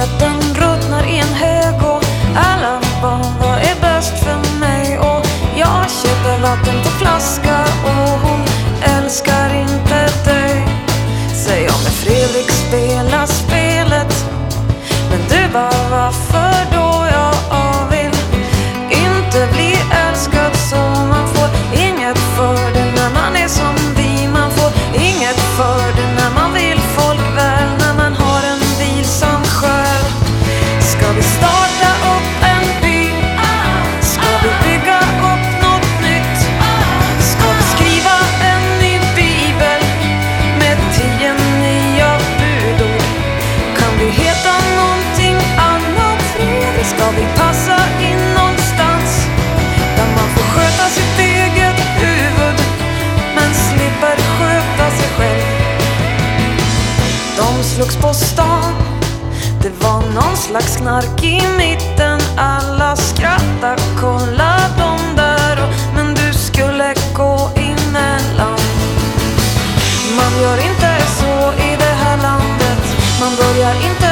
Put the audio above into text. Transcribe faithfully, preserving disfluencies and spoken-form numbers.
Tryggheten ruttnar i en hög och alla barn, vad är bäst för mig? Och jag köper vatten på flaska och hon älskar inte dig. Säg om med Fredrik spelar spelet, men du bara varför då? Jag vill inte bli älskad så man får inget för det när man är som vi. Man får inget för det när man vill folk väl, när man har en vilsam själ. Ska vi starta upp en by? Ska vi bygga upp något nytt? Ska vi skriva en ny bibel med tio nya budord? Kan vi heta någonting annat? Fredrik, ska vi passa in någonstans där man får sköta sitt eget huvud men slipper sköta sig själv? De slogs på stan, det var någon slags knark i mitten. Alla skrattar, kolla de där och, men du skulle gå emellan. Man gör inte så i det här landet, man börjar inte